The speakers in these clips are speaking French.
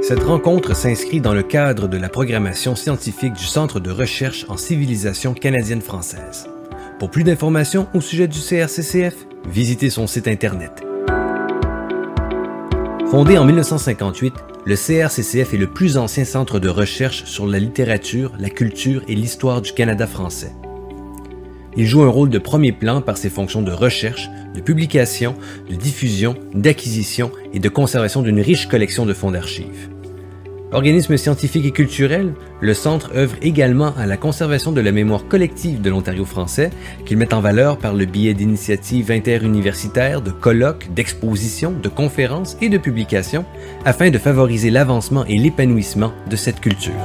Cette rencontre s'inscrit dans le cadre de la programmation scientifique du Centre de recherche en civilisation canadienne-française. Pour plus d'informations au sujet du CRCCF, visitez son site Internet. Fondé en 1958, le CRCCF est le plus ancien centre de recherche sur la littérature, la culture et l'histoire du Canada français. Il joue un rôle de premier plan par ses fonctions de recherche, de publication, de diffusion, d'acquisition et de conservation d'une riche collection de fonds d'archives. Organisme scientifique et culturel, le Centre œuvre également à la conservation de la mémoire collective de l'Ontario français, qu'il met en valeur par le biais d'initiatives interuniversitaires, de colloques, d'expositions, de conférences et de publications, afin de favoriser l'avancement et l'épanouissement de cette culture.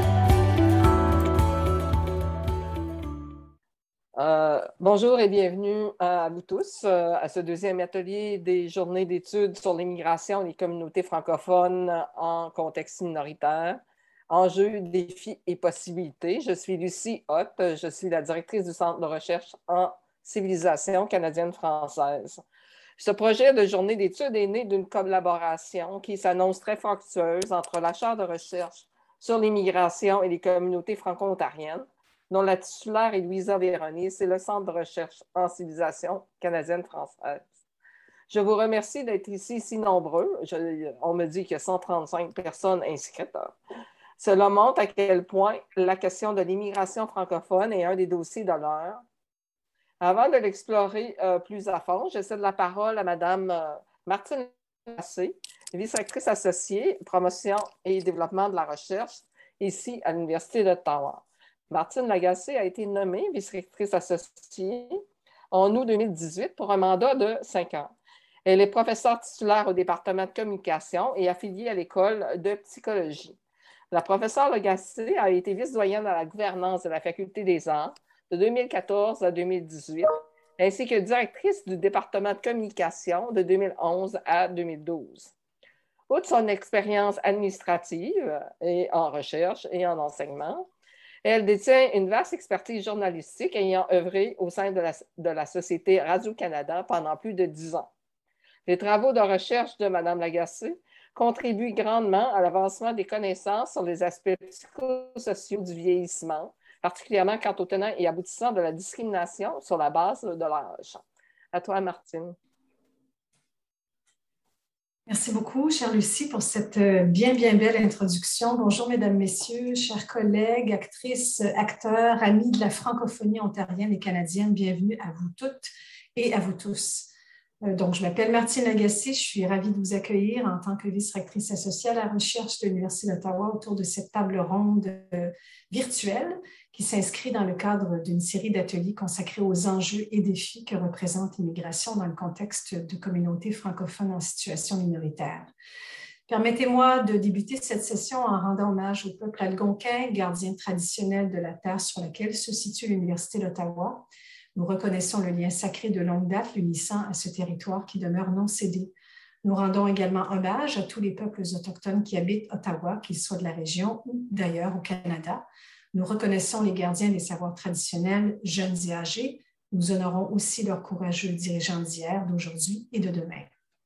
Bonjour et bienvenue à vous tous à ce deuxième atelier des journées d'études sur l'immigration et les communautés francophones en contexte minoritaire. Enjeux, défis et possibilités. Je suis Lucie Hott, je suis la directrice du Centre de recherche en civilisation canadienne-française. Ce projet de journée d'études est né d'une collaboration qui s'annonce très fructueuse entre la chaire de recherche sur l'immigration et les communautés franco-ontariennes, dont la titulaire est Louisa Véronis, et le Centre de recherche en civilisation canadienne-française. Je vous remercie d'être ici si nombreux. On me dit qu'il y a 135 personnes inscrites. Cela montre à quel point la question de l'immigration francophone est un des dossiers de l'heure. Avant de l'explorer plus à fond, je cède la parole à Mme Martine Lagacé, vice-rectrice associée, promotion et développement de la recherche, ici à l'Université d'Ottawa. Martine Lagacé a été nommée vice-rectrice associée en août 2018 pour un mandat de 5 ans. Elle est professeure titulaire au département de communication et affiliée à l'école de psychologie. La professeure Lagacé a été vice-doyenne à la gouvernance de la Faculté des arts de 2014 à 2018, ainsi que directrice du département de communication de 2011 à 2012. Outre son expérience administrative et en recherche et en enseignement, elle détient une vaste expertise journalistique ayant œuvré au sein de la Société Radio-Canada pendant plus de 10 ans. Les travaux de recherche de Mme Lagacé contribuent grandement à l'avancement des connaissances sur les aspects psychosociaux du vieillissement, particulièrement quant aux tenants et aboutissants de la discrimination sur la base de l'âge. À toi, Martine. Merci beaucoup, chère Lucie, pour cette bien belle introduction. Bonjour, mesdames, messieurs, chers collègues, actrices, acteurs, amis de la francophonie ontarienne et canadienne. Bienvenue à vous toutes et à vous tous. Donc, je m'appelle Martine Lagacé. Je suis ravie de vous accueillir en tant que vice-rectrice associée à la recherche de l'Université d'Ottawa autour de cette table ronde virtuelle qui s'inscrit dans le cadre d'une série d'ateliers consacrés aux enjeux et défis que représente l'immigration dans le contexte de communautés francophones en situation minoritaire. Permettez-moi de débuter cette session en rendant hommage au peuple algonquin, gardien traditionnel de la terre sur laquelle se situe l'Université d'Ottawa. Nous reconnaissons le lien sacré de longue date l'unissant à ce territoire qui demeure non cédé. Nous rendons également hommage à tous les peuples autochtones qui habitent Ottawa, qu'ils soient de la région ou d'ailleurs au Canada. Nous reconnaissons les gardiens des savoirs traditionnels, jeunes et âgés. Nous honorons aussi leurs courageux dirigeants d'hier, d'aujourd'hui et de demain.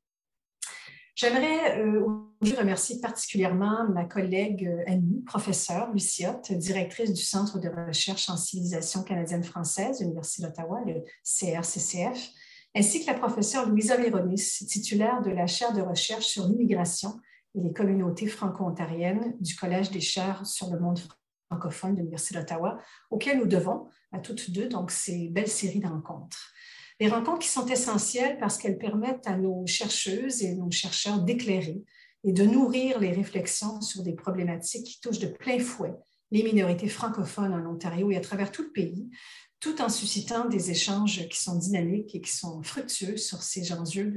J'aimerais aujourd'hui remercier particulièrement ma collègue amie, professeure Lucie Hott, directrice du Centre de recherche en civilisation canadienne-française de l'Université d'Ottawa, le CRCCF, ainsi que la professeure Louisa Véronis, titulaire de la chaire de recherche sur l'immigration et les communautés franco-ontariennes du Collège des chaires sur le monde francophone de l'Université d'Ottawa, auquel nous devons à toutes deux donc ces belles séries de rencontres. Des rencontres qui sont essentielles parce qu'elles permettent à nos chercheuses et nos chercheurs d'éclairer et de nourrir les réflexions sur des problématiques qui touchent de plein fouet les minorités francophones en Ontario et à travers tout le pays, tout en suscitant des échanges qui sont dynamiques et qui sont fructueux sur ces enjeux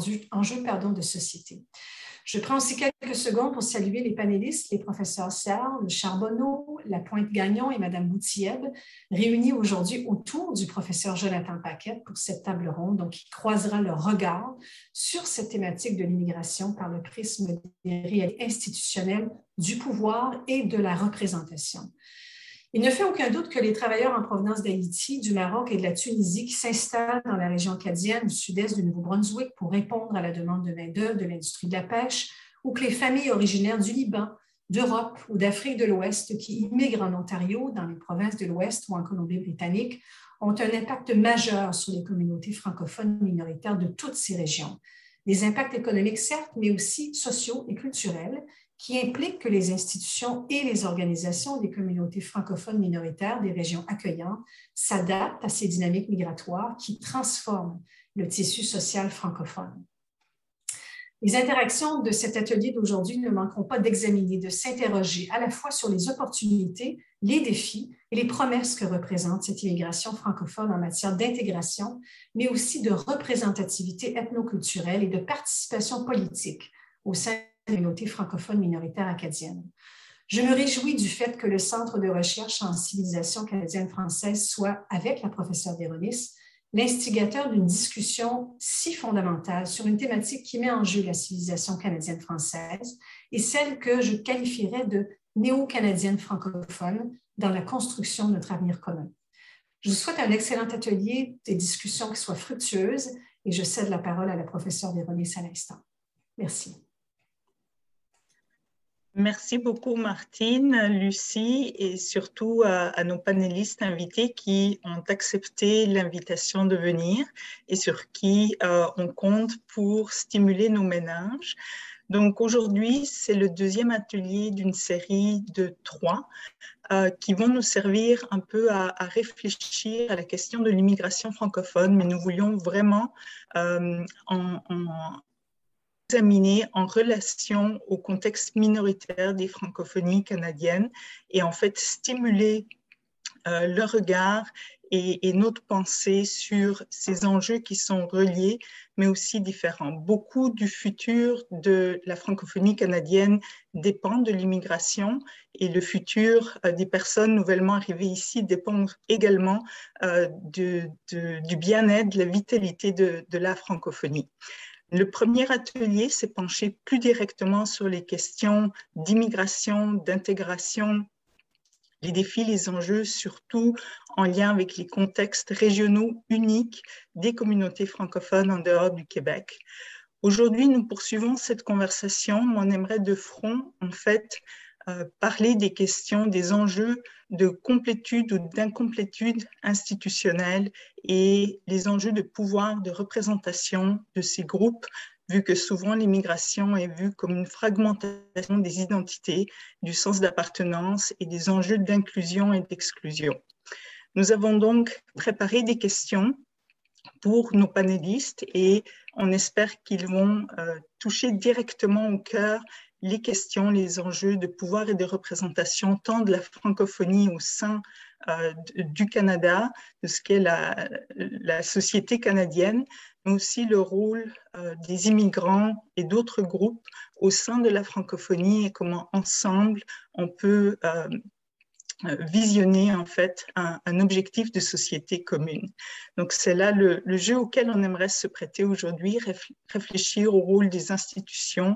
de société. Je prends aussi quelques secondes pour saluer les panélistes, les professeurs Serre, Charbonneau, Lapointe-Gagnon et Mme Boutieb, réunis aujourd'hui autour du professeur Jonathan Paquette pour cette table ronde, donc qui croisera leur regard sur cette thématique de l'immigration par le prisme des réalités institutionnelles, du pouvoir et de la représentation. Il ne fait aucun doute que les travailleurs en provenance d'Haïti, du Maroc et de la Tunisie qui s'installent dans la région acadienne du sud-est du Nouveau-Brunswick pour répondre à la demande de main-d'œuvre de l'industrie de la pêche ou que les familles originaires du Liban, d'Europe ou d'Afrique de l'Ouest qui immigrent en Ontario, dans les provinces de l'Ouest ou en Colombie-Britannique, ont un impact majeur sur les communautés francophones minoritaires de toutes ces régions. Des impacts économiques, certes, mais aussi sociaux et culturels, qui impliquent que les institutions et les organisations des communautés francophones minoritaires des régions accueillantes s'adaptent à ces dynamiques migratoires qui transforment le tissu social francophone. Les interactions de cet atelier d'aujourd'hui ne manqueront pas d'examiner, de s'interroger à la fois sur les opportunités, les défis et les promesses que représente cette immigration francophone en matière d'intégration, mais aussi de représentativité ethnoculturelle et de participation politique au sein de la communauté francophone minoritaire acadienne. Je me réjouis du fait que le Centre de recherche en civilisation canadienne-française soit, avec la professeure Véronis, l'instigateur d'une discussion si fondamentale sur une thématique qui met en jeu la civilisation canadienne-française et celle que je qualifierais de néo-canadienne francophone dans la construction de notre avenir commun. Je vous souhaite un excellent atelier, des discussions qui soient fructueuses et je cède la parole à la professeure Véronis à l'instant. Merci. Merci beaucoup Martine, Lucie et surtout à nos panélistes invités qui ont accepté l'invitation de venir et sur qui on compte pour stimuler nos ménages. Donc aujourd'hui, c'est le deuxième atelier d'une série de 3 qui vont nous servir un peu à réfléchir à la question de l'immigration francophone, mais nous voulions vraiment examiner en relation au contexte minoritaire des francophonies canadiennes et en fait stimuler le regard et notre pensée sur ces enjeux qui sont reliés mais aussi différents. Beaucoup du futur de la francophonie canadienne dépend de l'immigration et le futur des personnes nouvellement arrivées ici dépend également du bien-être, de la vitalité de la francophonie. Le premier atelier s'est penché plus directement sur les questions d'immigration, d'intégration, les défis, les enjeux, surtout en lien avec les contextes régionaux uniques des communautés francophones en dehors du Québec. Aujourd'hui, nous poursuivons cette conversation. On aimerait de front, en fait, parler des questions, des enjeux de complétude ou d'incomplétude institutionnelle et les enjeux de pouvoir, de représentation de ces groupes, vu que souvent l'immigration est vue comme une fragmentation des identités, du sens d'appartenance et des enjeux d'inclusion et d'exclusion. Nous avons donc préparé des questions pour nos panélistes et on espère qu'ils vont toucher directement au cœur les questions, les enjeux de pouvoir et de représentation tant de la francophonie au sein du Canada, de ce qu'est la société canadienne, mais aussi le rôle des immigrants et d'autres groupes au sein de la francophonie et comment ensemble on peut visionner en fait un objectif de société commune. Donc c'est là le jeu auquel on aimerait se prêter aujourd'hui, réfléchir au rôle des institutions,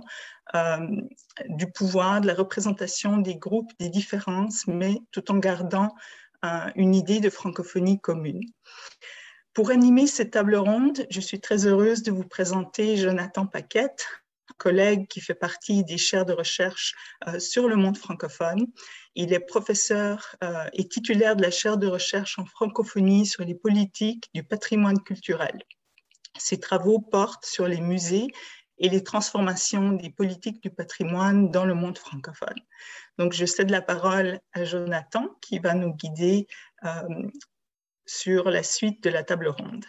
du pouvoir, de la représentation des groupes, des différences, mais tout en gardant une idée de francophonie commune. Pour animer cette table ronde, je suis très heureuse de vous présenter Jonathan Paquette, collègue qui fait partie des chaires de recherche sur le monde francophone. Il est professeur et titulaire de la chaire de recherche en francophonie sur les politiques du patrimoine culturel. Ses travaux portent sur les musées et les transformations des politiques du patrimoine dans le monde francophone. Donc, je cède la parole à Jonathan qui va nous guider sur la suite de la table ronde.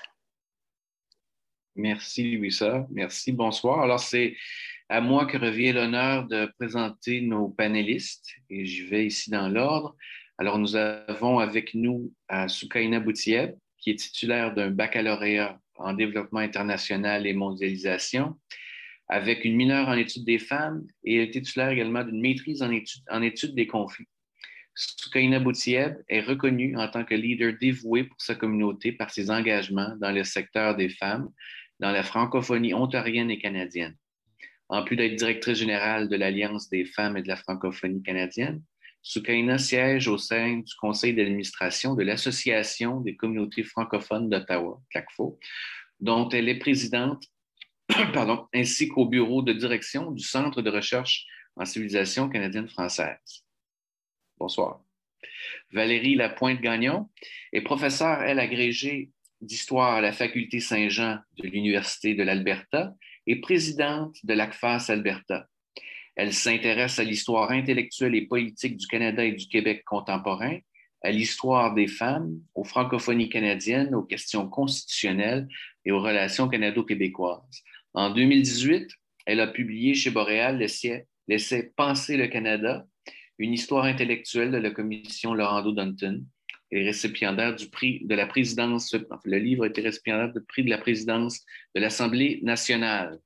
Merci, Louisa. Merci. Bonsoir. Alors, c'est à moi que revient l'honneur de présenter nos panélistes et je vais ici dans l'ordre. Alors, nous avons avec nous Soukaina Boutieb, qui est titulaire d'un baccalauréat en développement international et mondialisation, avec une mineure en études des femmes et elle est titulaire également d'une maîtrise en études des conflits. Soukaina Boutieb est reconnue en tant que leader dévoué pour sa communauté par ses engagements dans le secteur des femmes, dans la francophonie ontarienne et canadienne. En plus d'être directrice générale de l'Alliance des femmes et de la francophonie canadienne, Soukaina siège au sein du conseil d'administration de l'Association des communautés francophones d'Ottawa, CACFO, dont elle est présidente pardon, ainsi qu'au bureau de direction du Centre de recherche en civilisation canadienne-française. Bonsoir. Valérie Lapointe-Gagnon est professeure, elle, agrégée d'histoire à la Faculté Saint-Jean de l'Université de l'Alberta et présidente de l'ACFAS Alberta. Elle s'intéresse à l'histoire intellectuelle et politique du Canada et du Québec contemporain, à l'histoire des femmes, aux francophonies canadiennes, aux questions constitutionnelles et aux relations canado-québécoises. En 2018, elle a publié chez Boréal l'essai « Penser le Canada », une histoire intellectuelle de la commission Laurando-Dunton et récipiendaire du prix de la présidence. Le livre a été récipiendaire du prix de la présidence de l'Assemblée nationale.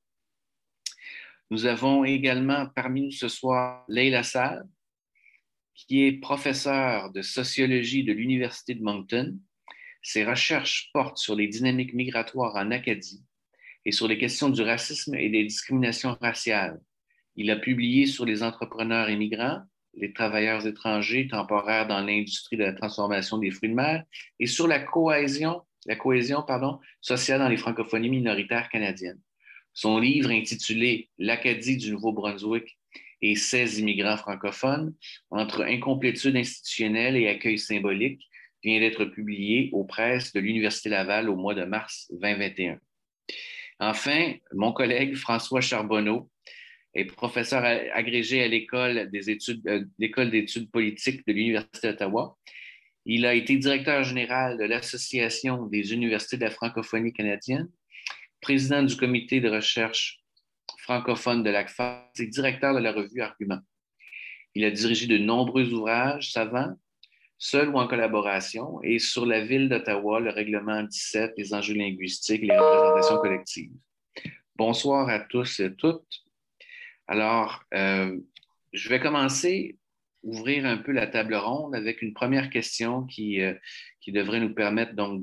Nous avons également parmi nous ce soir Leila Sall, qui est professeure de sociologie de l'Université de Moncton. Ses recherches portent sur les dynamiques migratoires en Acadie et sur les questions du racisme et des discriminations raciales. Il a publié sur les entrepreneurs immigrants, les travailleurs étrangers temporaires dans l'industrie de la transformation des fruits de mer et sur la cohésion sociale dans les francophonies minoritaires canadiennes. Son livre intitulé « L'Acadie du Nouveau-Brunswick et 16 immigrants francophones, entre incomplétude institutionnelle et accueil symbolique » vient d'être publié aux presses de l'Université Laval au mois de mars 2021. Enfin, mon collègue François Charbonneau est professeur agrégé à l'École d'études politiques de l'Université d'Ottawa. Il a été directeur général de l'Association des universités de la francophonie canadienne, président du comité de recherche francophone de l'ACFAS et directeur de la revue Argument. Il a dirigé de nombreux ouvrages savants, seul ou en collaboration, et sur la ville d'Ottawa, le règlement 17, les enjeux linguistiques et les représentations collectives. Bonsoir à tous et à toutes. Alors, je vais commencer, ouvrir un peu la table ronde avec une première question qui devrait nous permettre donc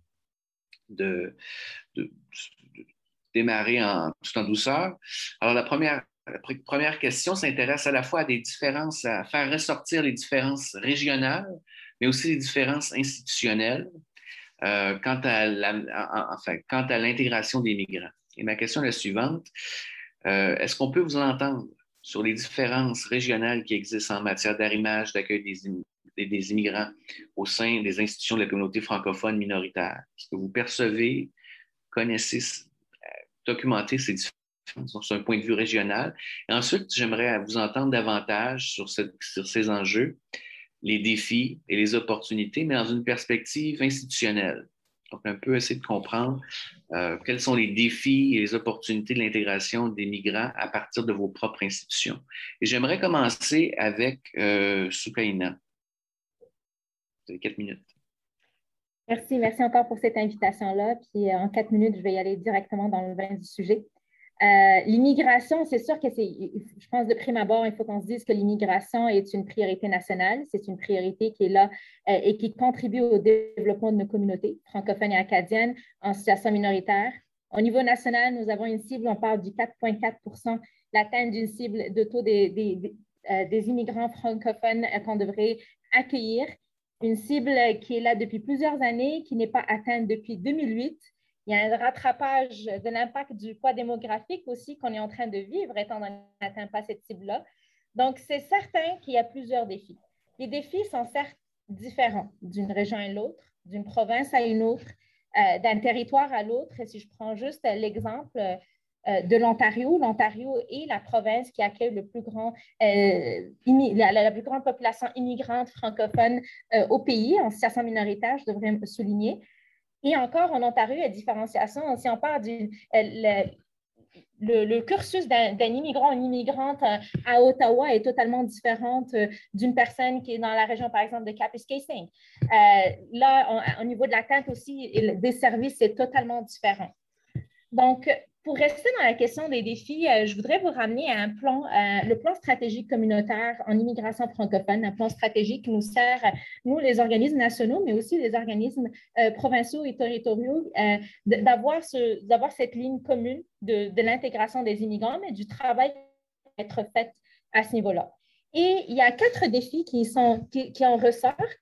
de démarrer tout en douceur. Alors, la première question s'intéresse à la fois à des différences, à faire ressortir les différences régionales, mais aussi les différences institutionnelles quant à l'intégration des migrants. Et ma question est la suivante. Est-ce qu'on peut vous entendre sur les différences régionales qui existent en matière d'arrimage, d'accueil des immigrants au sein des institutions de la communauté francophone minoritaire? Est-ce que vous percevez, connaissez, documentez ces différences sur un point de vue régional? Et ensuite, j'aimerais vous entendre davantage sur ces enjeux, les défis et les opportunités, mais dans une perspective institutionnelle. Donc, un peu essayer de comprendre quels sont les défis et les opportunités de l'intégration des migrants à partir de vos propres institutions. Et j'aimerais commencer avec Soukaina. Vous avez 4 minutes. Merci encore pour cette invitation-là. Puis en 4 minutes, je vais y aller directement dans le vin du sujet. L'immigration, c'est sûr que je pense de prime abord, il faut qu'on se dise que l'immigration est une priorité nationale. C'est une priorité qui est là et qui contribue au développement de nos communautés francophones et acadiennes en situation minoritaire. Au niveau national, nous avons une cible, on parle du 4,4 %, l'atteinte d'une cible de taux des immigrants francophones qu'on devrait accueillir. Une cible qui est là depuis plusieurs années, qui n'est pas atteinte depuis 2008. Il y a un rattrapage de l'impact du poids démographique aussi qu'on est en train de vivre, étant donné qu'on n'atteint pas cette cible-là. Donc, c'est certain qu'il y a plusieurs défis. Les défis sont certes différents d'une région à l'autre, d'une province à une autre, d'un territoire à l'autre. Et si je prends juste l'exemple de l'Ontario, l'Ontario est la province qui accueille la plus grande population immigrante francophone au pays, en situation minoritaire, je devrais souligner. Et encore, en Ontario, il y a différenciation. Si on parle le cursus d'un immigrant, une immigrante à Ottawa est totalement différente d'une personne qui est dans la région, par exemple, de Kapuskasing. Là, au niveau de l'atteinte aussi des services, c'est totalement différent. Donc, pour rester dans la question des défis, je voudrais vous ramener à le plan stratégique communautaire en immigration francophone, un plan stratégique qui nous sert, nous, les organismes nationaux, mais aussi les organismes provinciaux et territoriaux, d'avoir cette ligne commune de l'intégration des immigrants, mais du travail qui va être fait à ce niveau-là. Et il y a 4 défis qui en ressortent.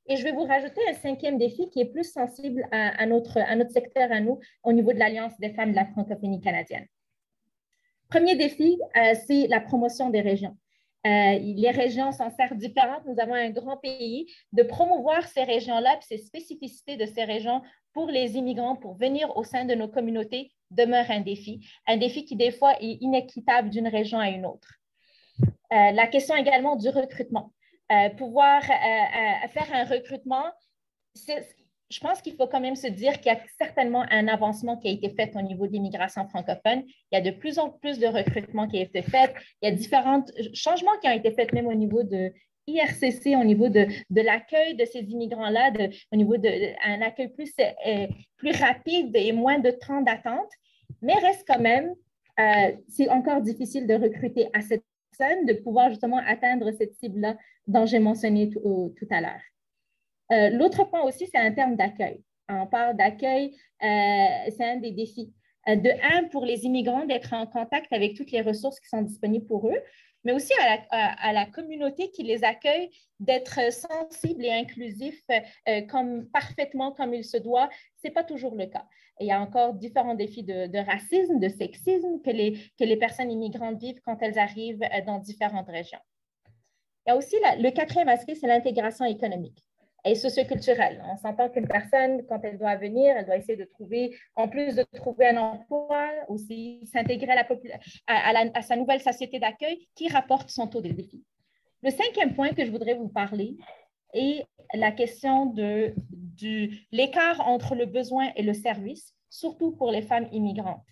Et je vais vous rajouter un 5e défi qui est plus sensible à notre secteur, à nous, au niveau de l'Alliance des femmes de la francophonie canadienne. Premier défi, c'est la promotion des régions. Les régions sont certes différentes. Nous avons un grand pays. De promouvoir ces régions-là, puis ces spécificités de ces régions pour les immigrants, pour venir au sein de nos communautés, demeure un défi qui des fois est inéquitable d'une région à une autre. La question également du recrutement. Pouvoir faire un recrutement, je pense qu'il faut quand même se dire qu'il y a certainement un avancement qui a été fait au niveau de l'immigration francophone. Il y a de plus en plus de recrutement qui a été fait. Il y a différents changements qui ont été faits même au niveau de IRCC, au niveau de l'accueil de ces immigrants-là, au niveau d'un accueil plus rapide et moins de temps d'attente. Mais reste quand même, c'est encore difficile de recruter à cette personne, de pouvoir justement atteindre cette cible-là dont j'ai mentionné tout à l'heure. L'autre point aussi, c'est en termes d'accueil. On parle d'accueil, c'est un des défis. Pour les immigrants, d'être en contact avec toutes les ressources qui sont disponibles pour eux, mais aussi à la communauté qui les accueille, d'être sensible et inclusif parfaitement comme il se doit. Ce n'est pas toujours le cas. Il y a encore différents défis de racisme, de sexisme que les personnes immigrantes vivent quand elles arrivent dans différentes régions. Il y a aussi le 4e aspect, c'est l'intégration économique et socioculturelle. On s'entend qu'une personne, quand elle doit venir, elle doit essayer de trouver, en plus de trouver un emploi, aussi s'intégrer à sa nouvelle société d'accueil qui rapporte son taux de défi. Le 5e point que je voudrais vous parler est la question de l'écart entre le besoin et le service, surtout pour les femmes immigrantes.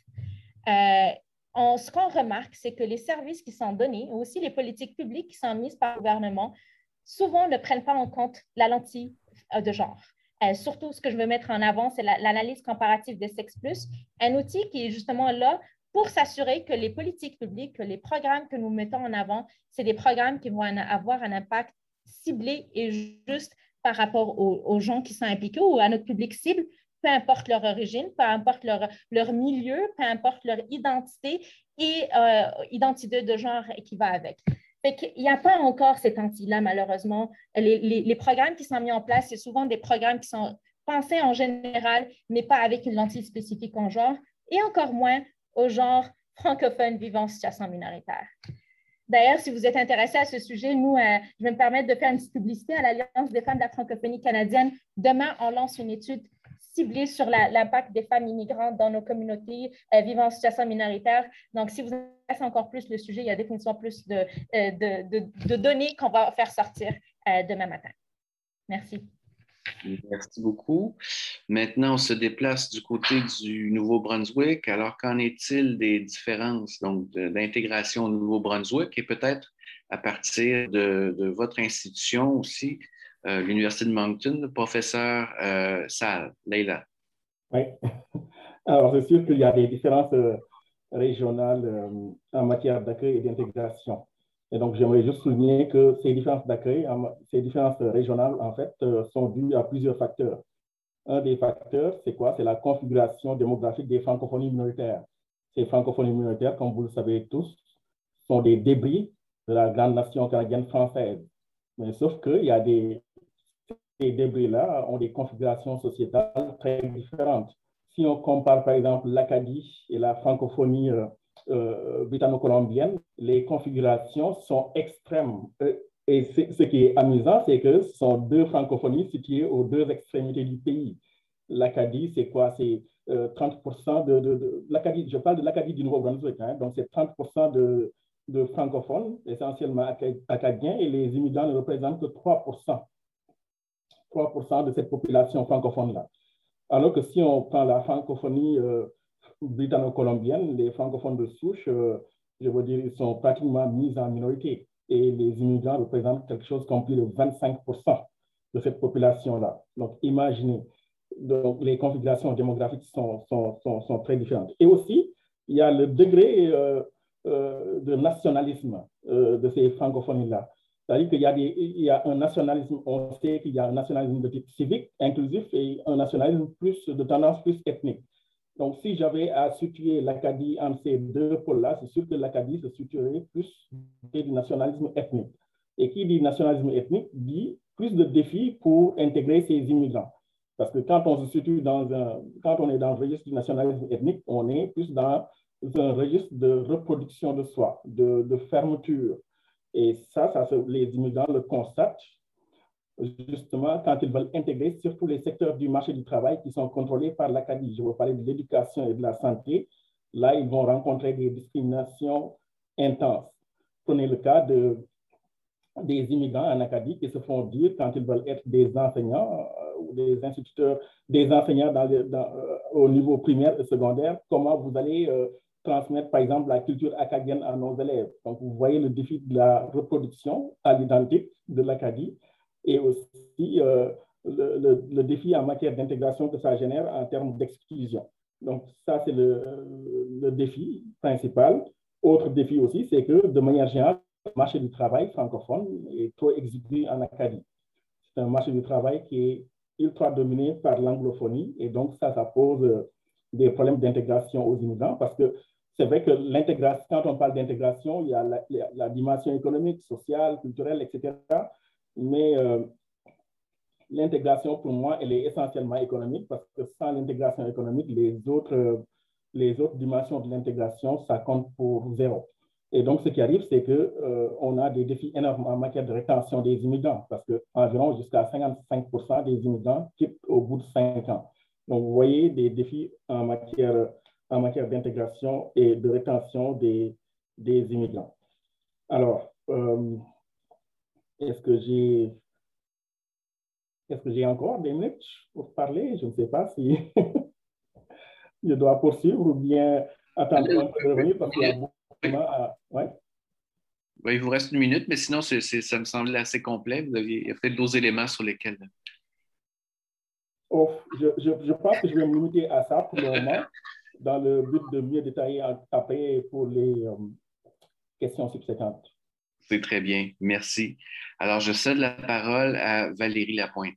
Ce qu'on remarque, c'est que les services qui sont donnés, aussi les politiques publiques qui sont mises par le gouvernement, souvent ne prennent pas en compte la lentille de genre. Surtout, ce que je veux mettre en avant, c'est l'analyse comparative des Sex+, un outil qui est justement là pour s'assurer que les politiques publiques, que les programmes que nous mettons en avant, c'est des programmes qui vont avoir un impact ciblé et juste par rapport aux gens qui sont impliqués ou à notre public cible, peu importe leur origine, peu importe leur milieu, peu importe leur identité et identité de genre qui va avec. Fait qu'il n'y a pas encore cet outil-là, malheureusement. Les programmes qui sont mis en place, c'est souvent des programmes qui sont pensés en général, mais pas avec une lentille spécifique en genre, et encore moins au genre francophone vivant en situation minoritaire. D'ailleurs, si vous êtes intéressé à ce sujet, je vais me permettre de faire une petite publicité à l'Alliance des femmes de la francophonie canadienne. Demain, on lance une étude ciblée sur l'impact des femmes immigrantes dans nos communautés vivant en situation minoritaire. Donc, si vous intéressez encore plus le sujet, il y a définitivement plus de données qu'on va faire sortir demain matin. Merci. Merci beaucoup. Maintenant, on se déplace du côté du Nouveau-Brunswick. Alors, qu'en est-il des différences d'intégration au Nouveau-Brunswick et peut-être à partir de votre institution aussi, l'Université de Moncton, le professeur Sall, Leila? Oui. Alors, c'est sûr qu'il y a des différences régionales en matière d'accueil et d'intégration. Et donc, j'aimerais juste souligner que ces différences d'accueil, ces différences régionales, en fait, sont dues à plusieurs facteurs. Un des facteurs, c'est quoi? C'est la configuration démographique des francophonies minoritaires. Ces francophonies minoritaires, comme vous le savez tous, sont des débris de la grande nation canadienne française. Mais sauf qu'il y a ces débris-là ont des configurations sociétales très différentes. Si on compare, par exemple, l'Acadie et la francophonie britanno-colombienne, les configurations sont extrêmes. Et ce qui est amusant, c'est que ce sont deux francophonies situées aux deux extrémités du pays. L'Acadie, c'est quoi? C'est 30% de l'Acadie. Je parle de l'Acadie du Nouveau-Brunswick, hein, donc c'est 30% de francophones, essentiellement acadiens, et les immigrants ne représentent que 3% de cette population francophone-là. Alors que si on prend la francophonie britanno-colombienne, les francophones de souche, je veux dire, ils sont pratiquement mis en minorité. Et les immigrants représentent quelque chose comme plus de 25% de cette population-là. Donc, imaginez, donc, les configurations démographiques sont très différentes. Et aussi, il y a le degré de nationalisme de ces francophonies-là. C'est-à-dire qu'il y a un nationalisme, on sait qu'il y a un nationalisme de type civique, inclusif, et un nationalisme de tendance plus ethnique. Donc, si j'avais à situer l'Acadie entre ces deux pôles-là, c'est sûr que l'Acadie se situerait plus du nationalisme ethnique. Et qui dit nationalisme ethnique dit plus de défis pour intégrer ces immigrants. Parce que quand on se situe quand on est dans le registre du nationalisme ethnique, on est plus dans un registre de reproduction de soi, de fermeture. Et ça, les immigrants le constatent justement quand ils veulent intégrer surtout les secteurs du marché du travail qui sont contrôlés par l'Acadie. Je veux parler de l'éducation et de la santé. Là, ils vont rencontrer des discriminations intenses. Prenez le cas des immigrants en Acadie qui se font dire quand ils veulent être des enseignants ou des instituteurs, des enseignants au niveau primaire et secondaire, comment vous allez transmettre, par exemple, la culture acadienne à nos élèves. Donc, vous voyez le défi de la reproduction à l'identique de l'Acadie et aussi le défi en matière d'intégration que ça génère en termes d'exclusion. Donc, ça, c'est le défi principal. Autre défi aussi, c'est que, de manière générale, le marché du travail francophone est trop exigu en Acadie. C'est un marché du travail qui est ultra dominé par l'anglophonie et donc ça pose des problèmes d'intégration aux immigrants parce que c'est vrai que l'intégration, quand on parle d'intégration, il y a la dimension économique, sociale, culturelle, etc. Mais l'intégration, pour moi, elle est essentiellement économique parce que sans l'intégration économique, les autres dimensions de l'intégration, ça compte pour zéro. Et donc, ce qui arrive, c'est qu'on a des défis énormes en matière de rétention des immigrants parce qu'environ jusqu'à 55% des immigrants quittent au bout de 5 ans. Donc, vous voyez des défis en matière d'intégration et de rétention des immigrants. Alors, est-ce que j'ai encore des minutes pour parler? Je ne sais pas si je dois poursuivre ou bien attendre un peu de revenir parce qu'il y a beaucoup à... Ouais. Oui, il vous reste 1 minute, mais sinon, ça me semblait assez complet. Il y a peut-être d'autres éléments sur lesquels... Oh, je pense que je vais me limiter à ça pour le moment, dans le but de mieux détailler après pour les questions subséquentes. C'est très bien, merci. Alors, je cède la parole à Valérie Lapointe.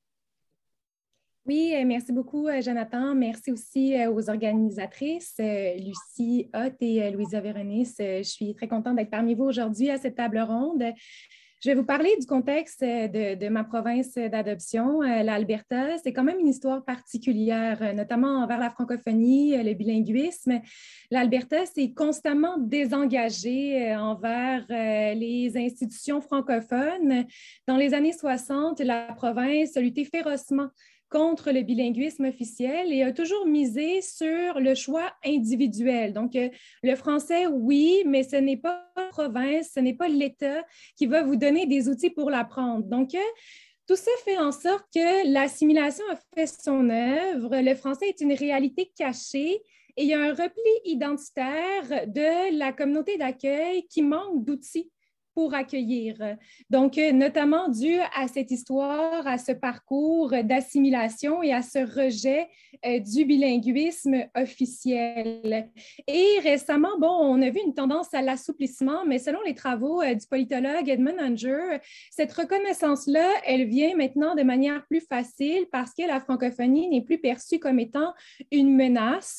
Oui, merci beaucoup, Jonathan. Merci aussi aux organisatrices, Lucie Hott et Louisa Véronis. Je suis très contente d'être parmi vous aujourd'hui à cette table ronde. Je vais vous parler du contexte de ma province d'adoption, l'Alberta. C'est quand même une histoire particulière, notamment envers la francophonie, le bilinguisme. L'Alberta s'est constamment désengagé envers les institutions francophones. Dans les années 60, la province a lutté férocement contre le bilinguisme officiel et a toujours misé sur le choix individuel. Donc, le français, oui, mais ce n'est pas la province, ce n'est pas l'État qui va vous donner des outils pour l'apprendre. Donc, tout ça fait en sorte que l'assimilation a fait son œuvre. Le français est une réalité cachée et il y a un repli identitaire de la communauté d'accueil qui manque d'outils pour accueillir. Donc, notamment dû à cette histoire, à ce parcours d'assimilation et à ce rejet du bilinguisme officiel. Et récemment, on a vu une tendance à l'assouplissement, mais selon les travaux du politologue Edmund Unger, cette reconnaissance-là, elle vient maintenant de manière plus facile parce que la francophonie n'est plus perçue comme étant une menace.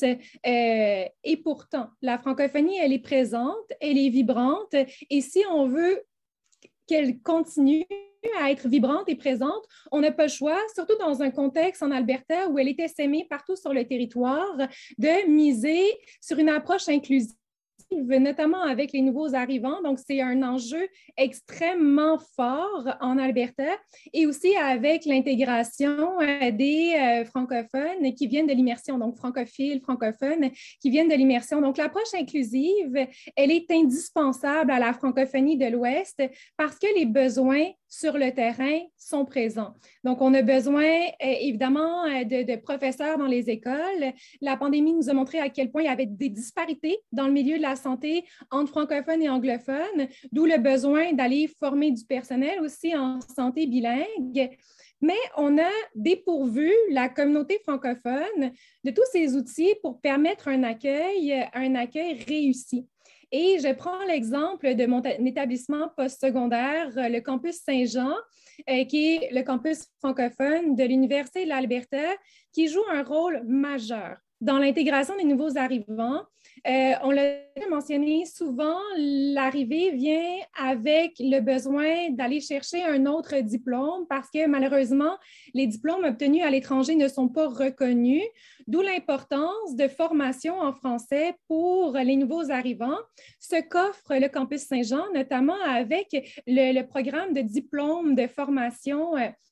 Et pourtant, la francophonie, elle est présente, elle est vibrante, et si on veut qu'elle continue à être vibrante et présente, on n'a pas le choix, surtout dans un contexte en Alberta où elle était essaimée partout sur le territoire, de miser sur une approche inclusive, notamment avec les nouveaux arrivants. Donc, c'est un enjeu extrêmement fort en Alberta et aussi avec l'intégration des francophones qui viennent de l'immersion, donc francophiles, francophones qui viennent de l'immersion. Donc, l'approche inclusive, elle est indispensable à la francophonie de l'Ouest parce que les besoins sur le terrain sont présents. Donc, on a besoin évidemment de professeurs dans les écoles. La pandémie nous a montré à quel point il y avait des disparités dans le milieu de la santé entre francophones et anglophones, d'où le besoin d'aller former du personnel aussi en santé bilingue. Mais on a dépourvu la communauté francophone de tous ces outils pour permettre un accueil réussi. Et je prends l'exemple de mon établissement postsecondaire, le campus Saint-Jean, qui est le campus francophone de l'Université de l'Alberta, qui joue un rôle majeur dans l'intégration des nouveaux arrivants. On l'a mentionné souvent, l'arrivée vient avec le besoin d'aller chercher un autre diplôme parce que malheureusement, les diplômes obtenus à l'étranger ne sont pas reconnus, d'où l'importance de formation en français pour les nouveaux arrivants. Ce qu'offre le Campus Saint-Jean, notamment avec le programme de diplôme de formation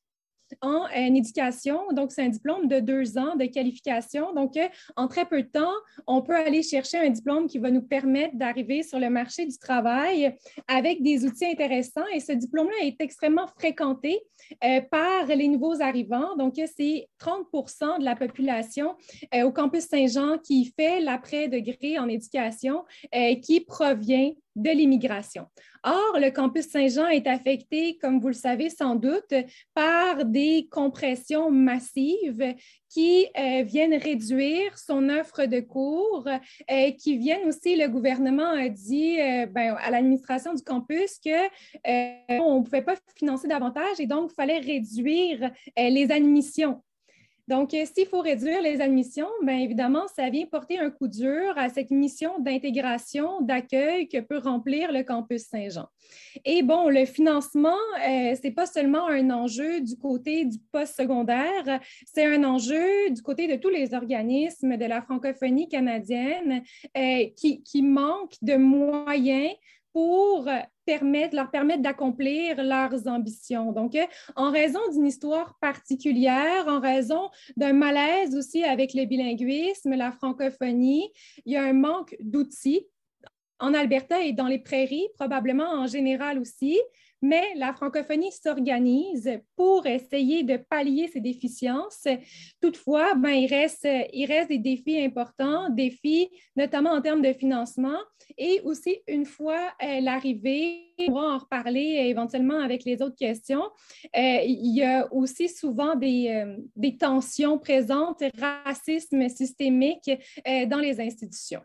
en éducation. Donc, c'est un diplôme de 2 ans de qualification. Donc, en très peu de temps, on peut aller chercher un diplôme qui va nous permettre d'arriver sur le marché du travail avec des outils intéressants. Et ce diplôme-là est extrêmement fréquenté par les nouveaux arrivants. Donc, c'est 30% de la population au Campus Saint-Jean qui fait l'après-degré en éducation qui provient de l'immigration. Or, le Campus Saint-Jean est affecté, comme vous le savez sans doute, par des compressions massives qui viennent réduire son offre de cours, qui viennent aussi, le gouvernement a dit à l'administration du campus qu'on ne pouvait pas financer davantage et donc il fallait réduire les admissions. Donc, s'il faut réduire les admissions, bien évidemment, ça vient porter un coup dur à cette mission d'intégration, d'accueil que peut remplir le Campus Saint-Jean. Et bon, le financement, ce n'est pas seulement un enjeu du côté du postsecondaire, c'est un enjeu du côté de tous les organismes de la francophonie canadienne qui manquent de moyens pour leur permettre d'accomplir leurs ambitions. Donc, en raison d'une histoire particulière, en raison d'un malaise aussi avec le bilinguisme, la francophonie, il y a un manque d'outils en Alberta et dans les prairies, probablement en général aussi, mais la francophonie s'organise pour essayer de pallier ces déficiences. Toutefois, il reste des défis importants, défis notamment en termes de financement et aussi une fois l'arrivée, on va en reparler éventuellement avec les autres questions, il y a aussi souvent des tensions présentes, racisme systémique dans les institutions.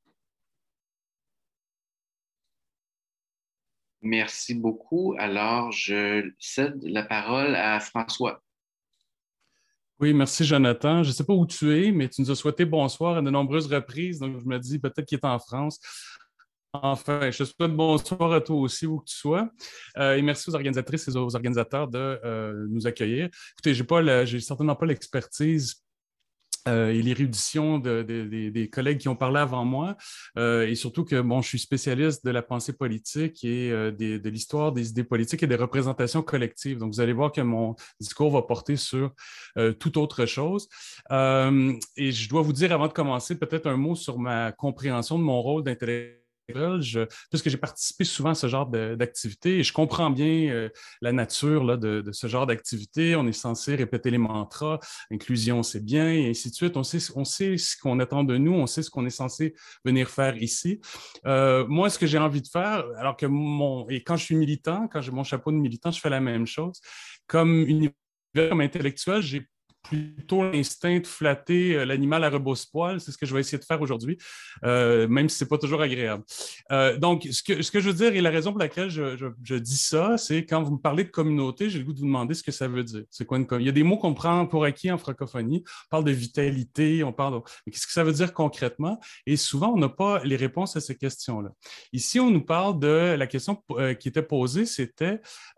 Merci beaucoup. Alors, je cède la parole à François. Oui, merci Jonathan. Je ne sais pas où tu es, mais tu nous as souhaité bonsoir à de nombreuses reprises, donc je me dis peut-être qu'il est en France. Enfin, je te souhaite bonsoir à toi aussi, où que tu sois. Et merci aux organisatrices et aux organisateurs de nous accueillir. Écoutez, j'ai certainement pas l'expertise et l'érudition des collègues qui ont parlé avant moi, et surtout que je suis spécialiste de la pensée politique et de l'histoire des idées politiques et des représentations collectives. Donc, vous allez voir que mon discours va porter sur toute autre chose. Et je dois vous dire, avant de commencer, peut-être un mot sur ma compréhension de mon rôle d'intellectuel. Puisque j'ai participé souvent à ce genre d'activité et je comprends bien la nature là, de ce genre d'activité. On est censé répéter les mantras, inclusion c'est bien et ainsi de suite. On sait ce qu'on attend de nous, on sait ce qu'on est censé venir faire ici. Moi, ce que j'ai envie de faire, alors que quand je suis militant, quand j'ai mon chapeau de militant, je fais la même chose. Comme intellectuel, j'ai plutôt l'instinct de flatter l'animal à rebrousse-poil. C'est ce que je vais essayer de faire aujourd'hui, même si ce n'est pas toujours agréable. Donc, ce que je veux dire et la raison pour laquelle je dis ça, c'est quand vous me parlez de communauté, j'ai le goût de vous demander ce que ça veut dire. C'est quoi une communauté? Il y a des mots qu'on prend pour acquis en francophonie. On parle de vitalité, mais qu'est-ce que ça veut dire concrètement? Et souvent, on n'a pas les réponses à ces questions-là. Ici, on nous parle de la question qui était posée, c'était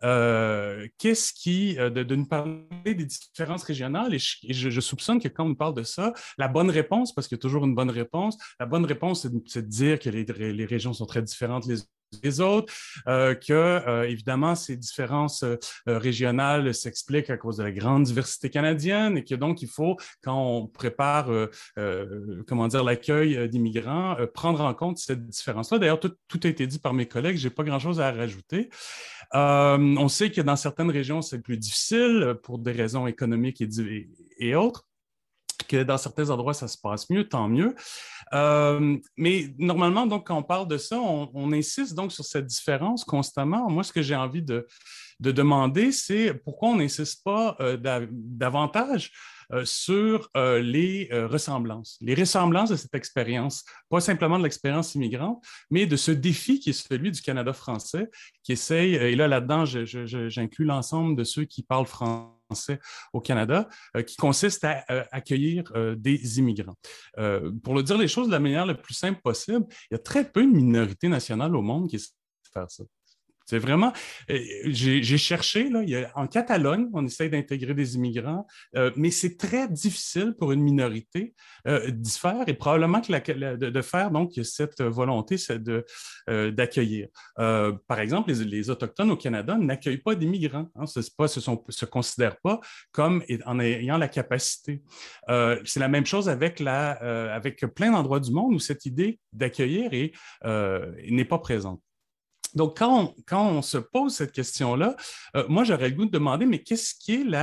de nous parler des différences régionales. Et je soupçonne que quand on nous parle de ça, la bonne réponse, parce qu'il y a toujours une bonne réponse, la bonne réponse, c'est de dire que les régions sont très différentes les autres, évidemment, ces différences régionales s'expliquent à cause de la grande diversité canadienne et que donc il faut, quand on prépare l'accueil d'immigrants, prendre en compte cette différence-là. D'ailleurs, tout a été dit par mes collègues, je n'ai pas grand-chose à rajouter. On sait que dans certaines régions, c'est plus difficile pour des raisons économiques et autres, que dans certains endroits, ça se passe mieux, tant mieux. Mais normalement, donc, quand on parle de ça, on insiste donc sur cette différence constamment. Moi, ce que j'ai envie de demander, c'est pourquoi on n'insiste pas davantage sur les ressemblances de cette expérience, pas simplement de l'expérience immigrante, mais de ce défi qui est celui du Canada français, qui essaye, et là-dedans, j'inclus l'ensemble de ceux qui parlent français, français au Canada, qui consiste à accueillir des immigrants. Pour le dire les choses de la manière la plus simple possible, il y a très peu de minorités nationales au monde qui savent faire ça. C'est vraiment, j'ai cherché, là, en Catalogne, on essaie d'intégrer des immigrants, mais c'est très difficile pour une minorité d'y faire et probablement de faire donc cette volonté d'accueillir. Par exemple, les Autochtones au Canada n'accueillent pas d'immigrants, hein, se considèrent pas comme en ayant la capacité. C'est la même chose avec plein d'endroits du monde où cette idée d'accueillir n'est pas présente. Donc, quand on se pose cette question-là, moi, j'aurais le goût de demander, mais qu'est-ce qui est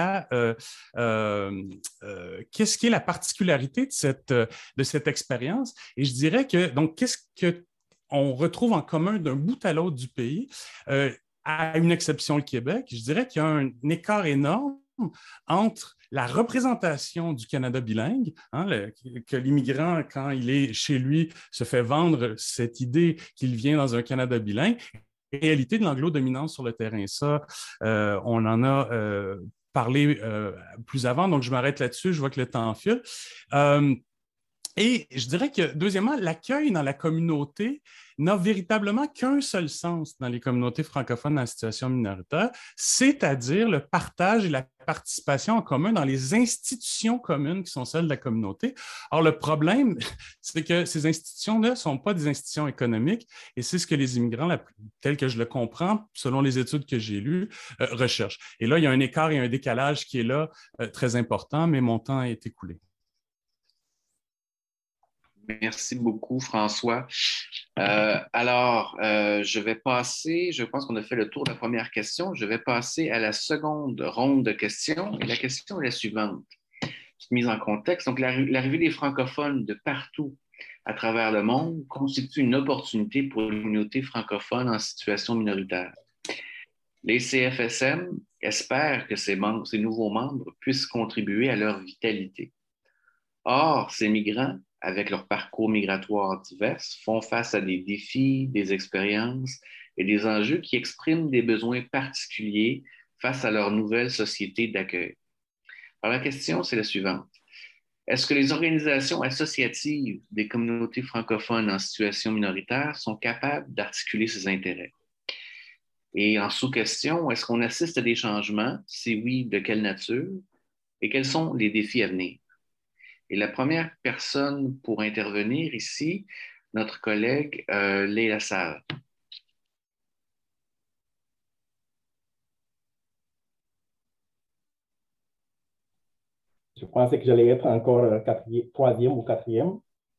la particularité de cette expérience? Et je dirais que, donc, qu'est-ce qu'on retrouve en commun d'un bout à l'autre du pays, à une exception le Québec? Je dirais qu'il y a un écart énorme entre la représentation du Canada bilingue, hein, que l'immigrant, quand il est chez lui, se fait vendre cette idée qu'il vient dans un Canada bilingue, et la réalité de l'anglo-dominance sur le terrain. Ça, on en a parlé plus avant, donc je m'arrête là-dessus, je vois que le temps file. Et je dirais que, deuxièmement, l'accueil dans la communauté n'a véritablement qu'un seul sens dans les communautés francophones en situation minoritaire, c'est-à-dire le partage et la participation en commun dans les institutions communes qui sont celles de la communauté. Or, le problème, c'est que ces institutions-là ne sont pas des institutions économiques et c'est ce que les immigrants, tel que je le comprends, selon les études que j'ai lues, recherchent. Et là, il y a un écart et un décalage qui est là très important, mais mon temps est écoulé. Merci beaucoup, François. Je vais passer, je pense qu'on a fait le tour de la première question. Je vais passer à la seconde ronde de questions. Et la question est la suivante. Petite mise en contexte. Donc, l'arrivée des francophones de partout à travers le monde constitue une opportunité pour les communautés francophones en situation minoritaire. Les CFSM espèrent que ces nouveaux membres puissent contribuer à leur vitalité. Or, ces migrants, avec leur parcours migratoire divers, font face à des défis, des expériences et des enjeux qui expriment des besoins particuliers face à leur nouvelle société d'accueil. Alors, la question, c'est la suivante. Est-ce que les organisations associatives des communautés francophones en situation minoritaire sont capables d'articuler ces intérêts? Et en sous-question, est-ce qu'on assiste à des changements? Si oui, de quelle nature? Et quels sont les défis à venir? Et la première personne pour intervenir ici, notre collègue Leila Sall. Je pensais que j'allais être encore troisième ou quatrième.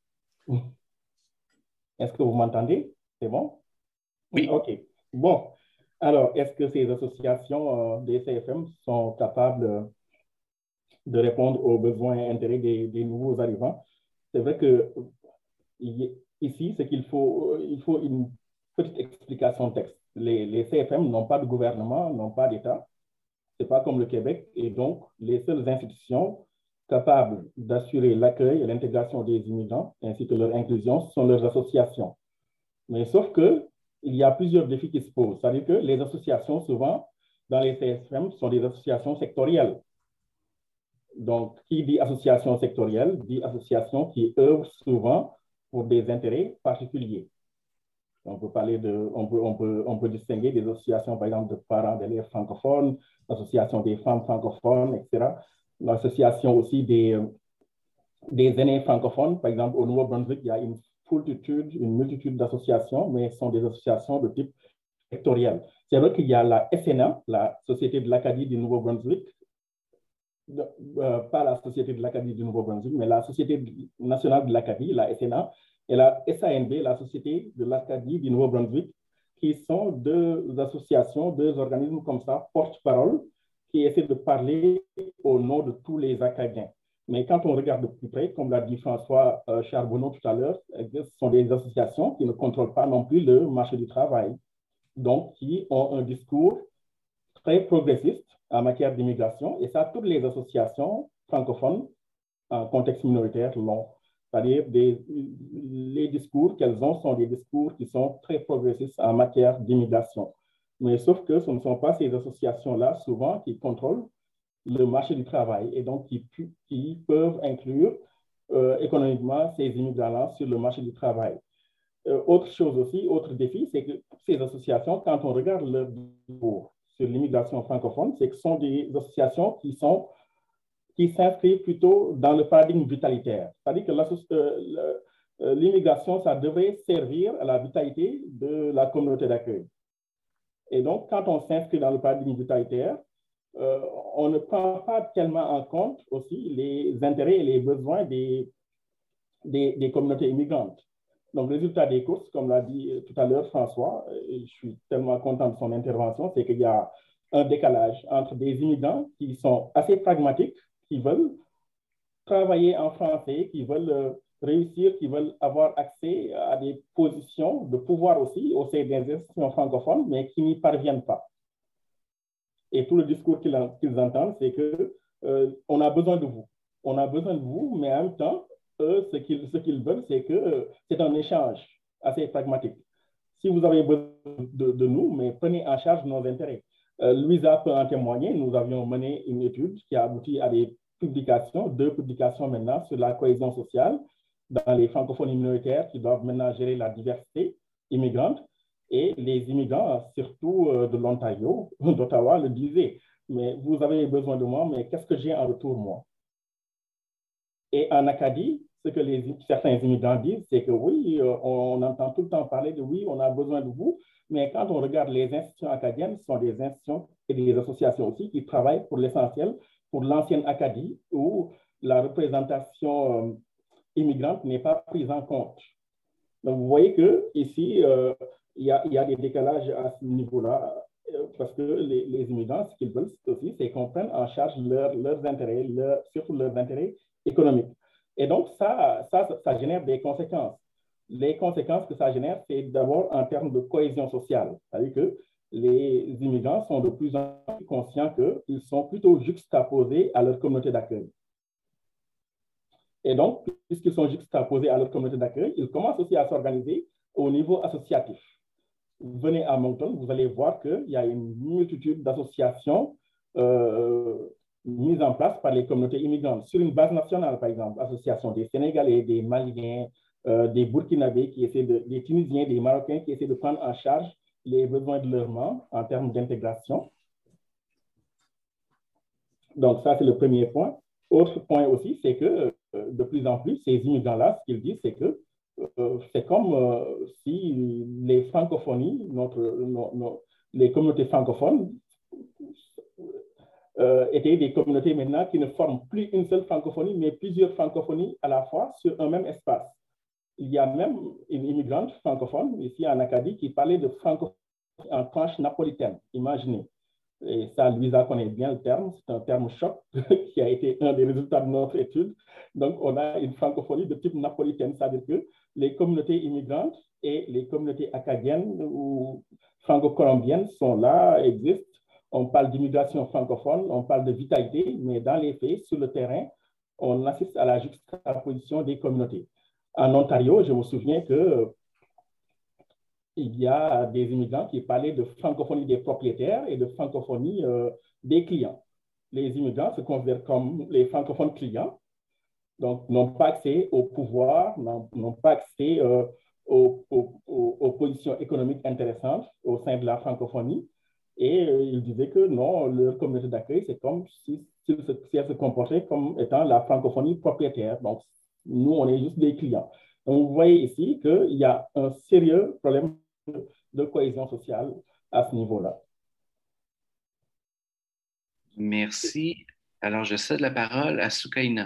Est-ce que vous m'entendez? C'est bon? Oui. OK. Bon. Alors, est-ce que ces associations des CFM sont capables de répondre aux besoins et intérêts des nouveaux arrivants? C'est vrai que ici, c'est qu'il faut, une petite explication de texte. Les CFM n'ont pas de gouvernement, n'ont pas d'État. Ce n'est pas comme le Québec. Et donc, les seules institutions capables d'assurer l'accueil et l'intégration des immigrants, ainsi que leur inclusion, sont leurs associations. Mais sauf que il y a plusieurs défis qui se posent. C'est-à-dire que les associations, souvent, dans les CFM, sont des associations sectorielles. Donc, qui dit association sectorielle, dit association qui œuvre souvent pour des intérêts particuliers. On peut parler on peut distinguer des associations, par exemple, de parents d'élèves francophones, l'association des femmes francophones, etc. L'association aussi des aînés francophones. Par exemple, au Nouveau-Brunswick, il y a une multitude d'associations, mais ce sont des associations de type sectoriel. C'est vrai qu'il y a la SNA, la Société de l'Acadie du Nouveau-Brunswick, pas la Société de l'Acadie du Nouveau-Brunswick, mais la Société nationale de l'Acadie, la SNA, et la SANB, la Société de l'Acadie du Nouveau-Brunswick, qui sont deux associations, deux organismes comme ça, porte-parole, qui essaient de parler au nom de tous les Acadiens. Mais quand on regarde de plus près, comme l'a dit François Charbonneau tout à l'heure, ce sont des associations qui ne contrôlent pas non plus le marché du travail, donc qui ont un discours très progressiste en matière d'immigration, et ça, toutes les associations francophones en contexte minoritaire l'ont. C'est-à-dire les discours qu'elles ont sont des discours qui sont très progressistes en matière d'immigration. Mais sauf que ce ne sont pas ces associations-là, souvent, qui contrôlent le marché du travail et donc qui peuvent inclure économiquement ces immigrants-là sur le marché du travail. Autre chose aussi, autre défi, c'est que ces associations, quand on regarde leur discours sur l'immigration francophone, c'est que ce sont des associations qui s'inscrivent plutôt dans le paradigme vitalitaire. C'est-à-dire que l'immigration, ça devrait servir à la vitalité de la communauté d'accueil. Et donc, quand on s'inscrit dans le paradigme vitalitaire, on ne prend pas tellement en compte aussi les intérêts et les besoins des communautés immigrantes. Donc, résultat des courses, comme l'a dit tout à l'heure François, et je suis tellement content de son intervention, c'est qu'il y a un décalage entre des immigrants qui sont assez pragmatiques, qui veulent travailler en français, qui veulent réussir, qui veulent avoir accès à des positions de pouvoir aussi au sein des institutions francophones, mais qui n'y parviennent pas. Et tout le discours qu'ils entendent, c'est qu'on a besoin de vous. On a besoin de vous, mais en même temps, eux, ce qu'ils veulent, c'est que c'est un échange assez pragmatique. Si vous avez besoin de nous, mais prenez en charge nos intérêts. Louisa peut en témoigner. Nous avions mené une étude qui a abouti à des publications, 2 publications maintenant sur la cohésion sociale dans les francophonies minoritaires qui doivent maintenant gérer la diversité immigrante. Et les immigrants, surtout de l'Ontario, d'Ottawa, le disaient. Mais vous avez besoin de moi, mais qu'est-ce que j'ai en retour, moi? Et en Acadie, ce que certains immigrants disent, c'est que oui, on entend tout le temps parler de oui, on a besoin de vous, mais quand on regarde les institutions acadiennes, ce sont des institutions et des associations aussi qui travaillent pour l'essentiel, pour l'ancienne Acadie, où la représentation immigrante n'est pas prise en compte. Donc, vous voyez qu'ici, il y a des décalages à ce niveau-là, parce que les immigrants, ce qu'ils veulent aussi, c'est qu'on prenne en charge leurs intérêts, surtout leurs intérêts économiques. Et donc, ça génère des conséquences. Les conséquences que ça génère, c'est d'abord en termes de cohésion sociale. C'est-à-dire que les immigrants sont de plus en plus conscients qu'ils sont plutôt juxtaposés à leur communauté d'accueil. Et donc, puisqu'ils sont juxtaposés à leur communauté d'accueil, ils commencent aussi à s'organiser au niveau associatif. Venez à Moncton, vous allez voir qu'il y a une multitude d'associations mises en place par les communautés immigrantes sur une base nationale, par exemple, association des Sénégalais, des Maliens, des Burkinabés, des Tunisiens, des Marocains qui essaient de prendre en charge les besoins de leurs membres en termes d'intégration. Donc, ça, c'est le premier point. Autre point aussi, c'est que de plus en plus, ces immigrants-là, ce qu'ils disent, c'est que c'est comme si les francophonies, les communautés francophones étaient des communautés maintenant qui ne forment plus une seule francophonie, mais plusieurs francophonies à la fois sur un même espace. Il y a même une immigrante francophone ici en Acadie qui parlait de francophonie en tranche napolitaine. Imaginez. Et ça, Louisa connaît bien le terme. C'est un terme choc qui a été un des résultats de notre étude. Donc, on a une francophonie de type napolitaine. C'est-à-dire que les communautés immigrantes et les communautés acadiennes ou franco-colombiennes sont là, existent. On parle d'immigration francophone, on parle de vitalité, mais dans les faits, sur le terrain, on assiste à la juxtaposition des communautés. En Ontario, je me souviens que il y a des immigrants qui parlaient de francophonie des propriétaires et de francophonie des clients. Les immigrants se considèrent comme les francophones clients, donc n'ont pas accès au pouvoir, n'ont pas accès aux positions économiques intéressantes au sein de la francophonie. Et ils disaient que non, leur communauté d'accueil, c'est comme si elle se comportait comme étant la francophonie propriétaire. Donc, nous, on est juste des clients. Donc, vous voyez ici qu'il y a un sérieux problème de cohésion sociale à ce niveau-là. Merci. Alors, je cède la parole à Soukaina.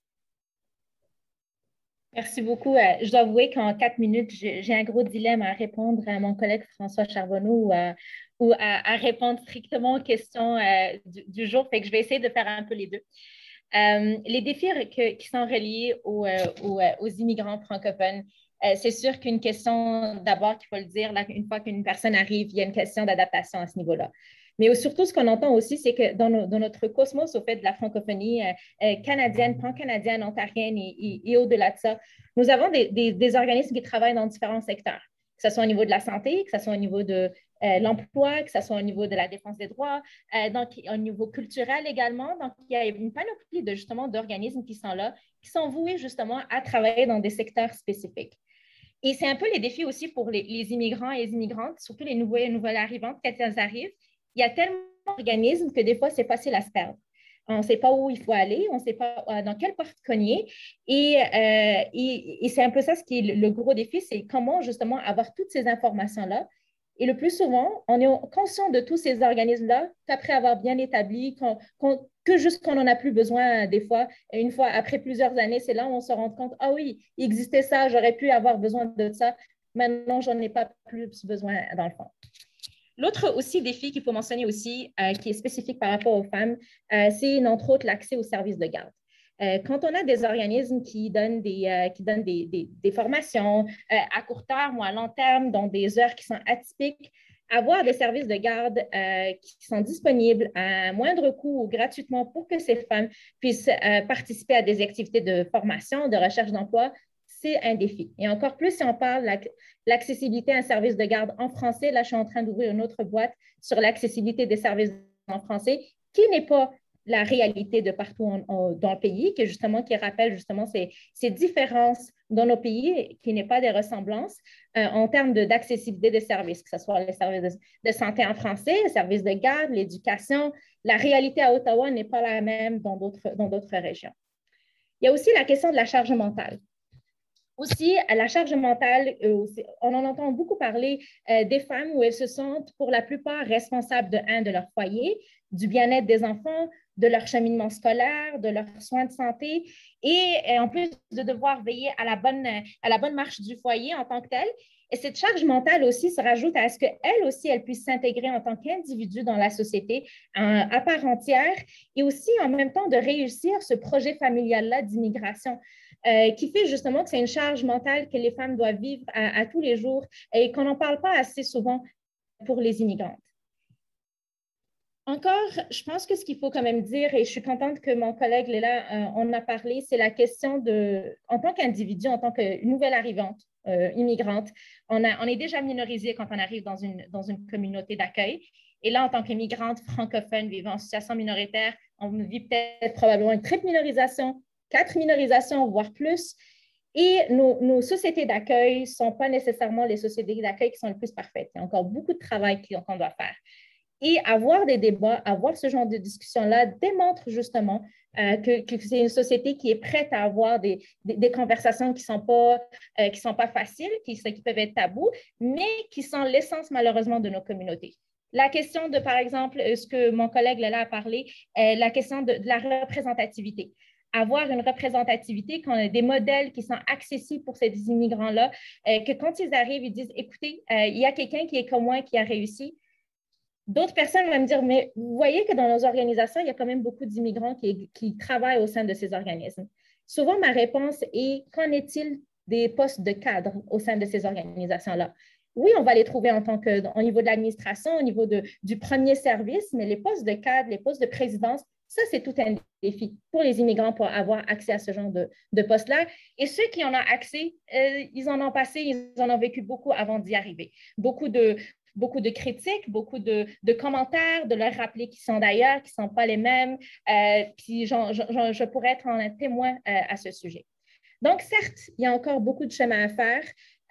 Merci beaucoup. Je dois avouer qu'en 4 minutes, j'ai un gros dilemme à répondre à mon collègue François Charbonneau ou à répondre strictement aux questions du jour. Fait que je vais essayer de faire un peu les deux. Les défis qui sont reliés aux immigrants francophones, c'est sûr qu'une question, d'abord, qu'il faut le dire, là, une fois qu'une personne arrive, il y a une question d'adaptation à ce niveau-là. Mais surtout, ce qu'on entend aussi, c'est que dans notre cosmos, au fait de la francophonie canadienne, pan-canadienne, ontarienne et au-delà de ça, nous avons des organismes qui travaillent dans différents secteurs. ce soit au niveau de la santé, que ce soit au niveau de l'emploi, que ce soit au niveau de la défense des droits, donc au niveau culturel également. Donc, il y a une panoplie d'organismes qui sont là, qui sont voués justement à travailler dans des secteurs spécifiques. Et c'est un peu les défis aussi pour les immigrants et les immigrantes, surtout les nouvelles arrivantes, quand elles arrivent. Il y a tellement d'organismes que des fois, c'est facile à se perdre. On ne sait pas où il faut aller, on ne sait pas dans quelle porte cogner. Et c'est un peu ça ce qui est le gros défi, c'est comment justement avoir toutes ces informations-là. Et le plus souvent, on est conscient de tous ces organismes-là qu'après avoir bien établi, que juste qu'on n'en a plus besoin des fois. Et une fois, après plusieurs années, c'est là où on se rend compte, ah oui, il existait ça, j'aurais pu avoir besoin de ça. Maintenant, j'en ai pas plus besoin dans le fond. L'autre aussi défi qu'il faut mentionner aussi, qui est spécifique par rapport aux femmes, c'est entre autres l'accès aux services de garde. Quand on a des organismes qui donnent des formations à court terme ou à long terme, dans des heures qui sont atypiques, avoir des services de garde qui sont disponibles à moindre coût ou gratuitement pour que ces femmes puissent participer à des activités de formation, de recherche d'emploi, c'est un défi. Et encore plus si on parle de l'accessibilité à un service de garde en français. Là, je suis en train d'ouvrir une autre boîte sur l'accessibilité des services en français, qui n'est pas la réalité de partout dans le pays, qui rappelle justement ces différences dans nos pays, qui n'est pas des ressemblances en termes d'accessibilité des services, que ce soit les services de santé en français, les services de garde, l'éducation. La réalité à Ottawa n'est pas la même dans d'autres régions. Il y a aussi la question de la charge mentale. Aussi, la charge mentale, on en entend beaucoup parler des femmes où elles se sentent pour la plupart responsables de leur foyer, du bien-être des enfants, de leur cheminement scolaire, de leurs soins de santé et en plus de devoir veiller à la bonne marche du foyer en tant que telle. Et cette charge mentale aussi se rajoute à ce qu'elle aussi, elle puisse s'intégrer en tant qu'individu dans la société à part entière et aussi en même temps de réussir ce projet familial-là d'immigration. Qui fait justement que c'est une charge mentale que les femmes doivent vivre à tous les jours et qu'on n'en parle pas assez souvent pour les immigrantes. Encore, je pense que ce qu'il faut quand même dire, et je suis contente que mon collègue Léla en a parlé, c'est la question en tant qu'individu, en tant que nouvelle arrivante, immigrante, on est déjà minorisé quand on arrive dans une communauté d'accueil. Et là, en tant qu'immigrante francophone vivant en situation minoritaire, on vit peut-être probablement une triple minorisation, 4 minorisations, voire plus. Et nos sociétés d'accueil ne sont pas nécessairement les sociétés d'accueil qui sont les plus parfaites. Il y a encore beaucoup de travail qu'on doit faire. Et avoir des débats, avoir ce genre de discussion-là démontre justement que c'est une société qui est prête à avoir des conversations qui sont pas faciles, qui peuvent être tabous, mais qui sont l'essence malheureusement de nos communautés. La question de, par exemple, ce que mon collègue Léla a parlé, la question de la représentativité. Avoir une représentativité, qu'on a des modèles qui sont accessibles pour ces immigrants-là, que quand ils arrivent, ils disent, écoutez, il y a quelqu'un qui est comme moi, qui a réussi. D'autres personnes vont me dire, mais vous voyez que dans nos organisations, il y a quand même beaucoup d'immigrants qui travaillent au sein de ces organismes. Souvent, ma réponse est, qu'en est-il des postes de cadre au sein de ces organisations-là? Oui, on va les trouver au niveau de l'administration, au niveau du premier service, mais les postes de cadre, les postes de présidence, ça, c'est tout un défi pour les immigrants pour avoir accès à ce genre de poste-là. Et ceux qui en ont accès, ils en ont passé, ils en ont vécu beaucoup avant d'y arriver. Beaucoup de critiques, beaucoup de commentaires, de leur rappeler qu'ils sont d'ailleurs, qui ne sont pas les mêmes. Puis je pourrais être un témoin à ce sujet. Donc, certes, il y a encore beaucoup de chemin à faire.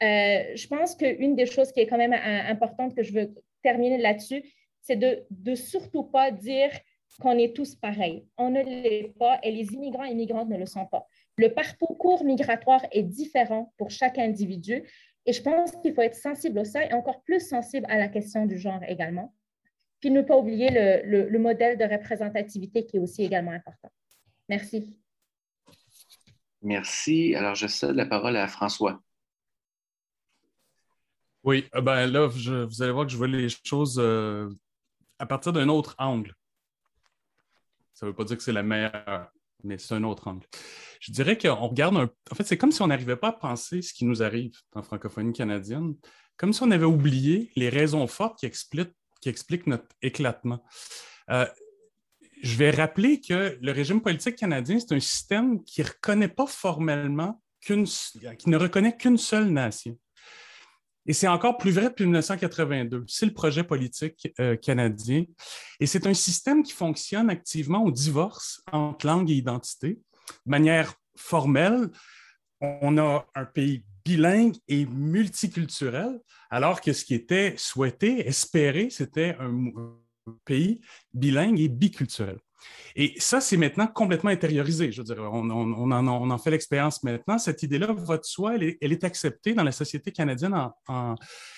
Je pense qu'une des choses qui est quand même importante que je veux terminer là-dessus, c'est de surtout pas dire qu'on est tous pareils. On ne l'est pas et les immigrants et immigrantes ne le sont pas. Le parcours migratoire est différent pour chaque individu et je pense qu'il faut être sensible à ça et encore plus sensible à la question du genre également. Puis ne pas oublier le modèle de représentativité qui est aussi également important. Merci. Merci. Alors, je cède la parole à François. Oui, ben là, vous allez voir que je vois les choses à partir d'un autre angle. Ça ne veut pas dire que c'est la meilleure, mais c'est un autre angle. Je dirais qu'on regarde En fait, c'est comme si on n'arrivait pas à penser ce qui nous arrive en francophonie canadienne, comme si on avait oublié les raisons fortes qui expliquent notre éclatement. Je vais rappeler que le régime politique canadien, c'est un système qui ne reconnaît pas formellement qui ne reconnaît qu'une seule nation. Et c'est encore plus vrai depuis 1982. C'est le projet politique canadien. Et c'est un système qui fonctionne activement au divorce entre langue et identité. De manière formelle, on a un pays bilingue et multiculturel, alors que ce qui était souhaité, espéré, c'était un pays bilingue et biculturel. Et ça, c'est maintenant complètement intériorisé. Je veux dire, on en fait l'expérience maintenant. Cette idée-là va de soi, elle est acceptée dans la société canadienne en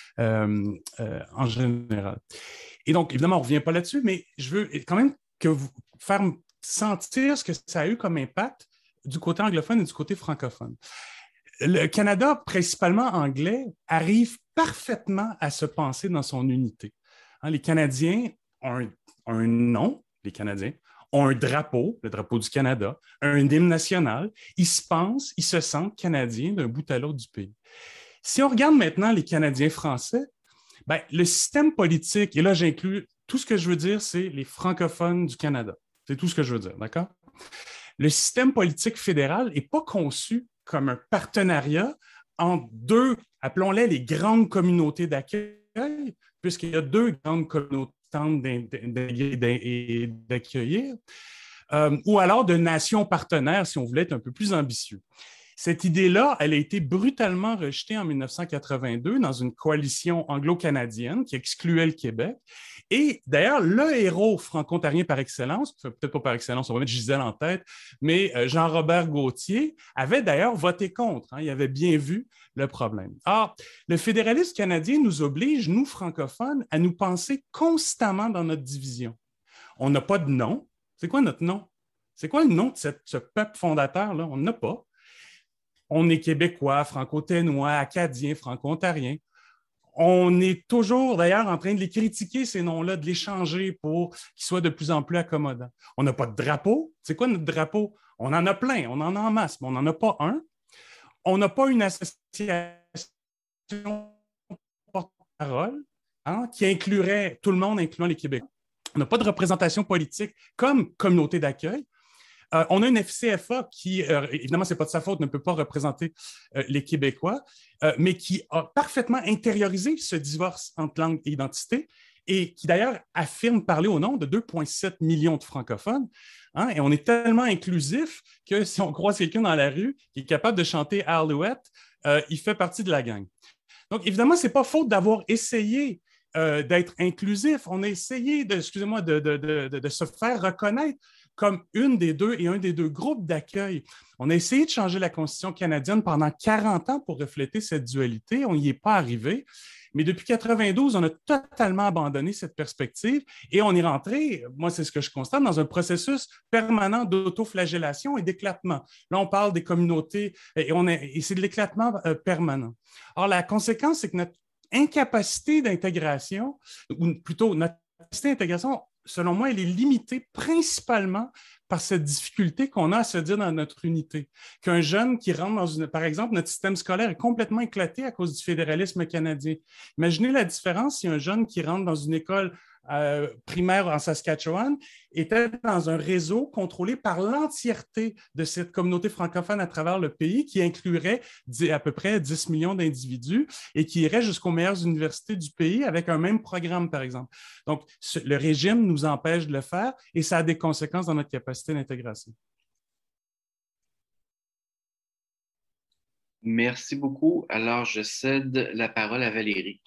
général. Et donc, évidemment, on ne revient pas là-dessus, mais je veux quand même faire sentir ce que ça a eu comme impact du côté anglophone et du côté francophone. Le Canada, principalement anglais, arrive parfaitement à se penser dans son unité. Les Canadiens ont un nom, les Canadiens, ont un drapeau, le drapeau du Canada, un hymne national. Ils se pensent, ils se sentent Canadiens d'un bout à l'autre du pays. Si on regarde maintenant les Canadiens français, ben, le système politique, et là j'inclus tout ce que je veux dire, c'est les francophones du Canada. C'est tout ce que je veux dire, d'accord? Le système politique fédéral n'est pas conçu comme un partenariat entre deux, appelons-les les grandes communautés d'accueil, puisqu'il y a deux grandes communautés d'accueillir, ou alors de nations partenaires, si on voulait être un peu plus ambitieux. Cette idée-là, elle a été brutalement rejetée en 1982 dans une coalition anglo-canadienne qui excluait le Québec. Et d'ailleurs, le héros franco-ontarien par excellence, peut-être pas par excellence, on va mettre Gisèle en tête, mais Jean-Robert Gaultier avait d'ailleurs voté contre. Il avait bien vu le problème. Or, le fédéralisme canadien nous oblige, nous francophones, à nous penser constamment dans notre division. On n'a pas de nom. C'est quoi notre nom? C'est quoi le nom de ce peuple fondateur-là? On n'a pas. On est québécois, franco-ténois, acadiens, franco-ontariens. On est toujours, d'ailleurs, en train de les critiquer, ces noms-là, de les changer pour qu'ils soient de plus en plus accommodants. On n'a pas de drapeau. C'est quoi notre drapeau? On en a plein, on en a en masse, mais on n'en a pas un. On n'a pas une association porte-parole qui inclurait tout le monde, incluant les Québécois. On n'a pas de représentation politique comme communauté d'accueil. On a une FCFA qui, évidemment, ce n'est pas de sa faute, ne peut pas représenter les Québécois, mais qui a parfaitement intériorisé ce divorce entre langue et identité et qui, d'ailleurs, affirme parler au nom de 2,7 millions de francophones. Et on est tellement inclusif que si on croise quelqu'un dans la rue qui est capable de chanter Alouette, il fait partie de la gang. Donc, évidemment, ce n'est pas faute d'avoir essayé d'être inclusif. On a essayé de se faire reconnaître comme une des deux et un des deux groupes d'accueil. On a essayé de changer la Constitution canadienne pendant 40 ans pour refléter cette dualité. On n'y est pas arrivé. Mais depuis 1992, on a totalement abandonné cette perspective et on est rentré, moi c'est ce que je constate, dans un processus permanent d'autoflagellation et d'éclatement. Là, on parle des communautés et c'est de l'éclatement permanent. Or, la conséquence, c'est que notre incapacité d'intégration, ou plutôt notre capacité d'intégration, selon moi, elle est limitée principalement par cette difficulté qu'on a à se dire dans notre unité. Qu'un jeune qui rentre dans une... Par exemple, notre système scolaire est complètement éclaté à cause du fédéralisme canadien. Imaginez la différence si un jeune qui rentre dans une école primaire en Saskatchewan était dans un réseau contrôlé par l'entièreté de cette communauté francophone à travers le pays qui inclurait à peu près 10 millions d'individus et qui irait jusqu'aux meilleures universités du pays avec un même programme, par exemple. Donc, le régime nous empêche de le faire et ça a des conséquences dans notre capacité d'intégration. Merci beaucoup. Alors, je cède la parole à Valérie.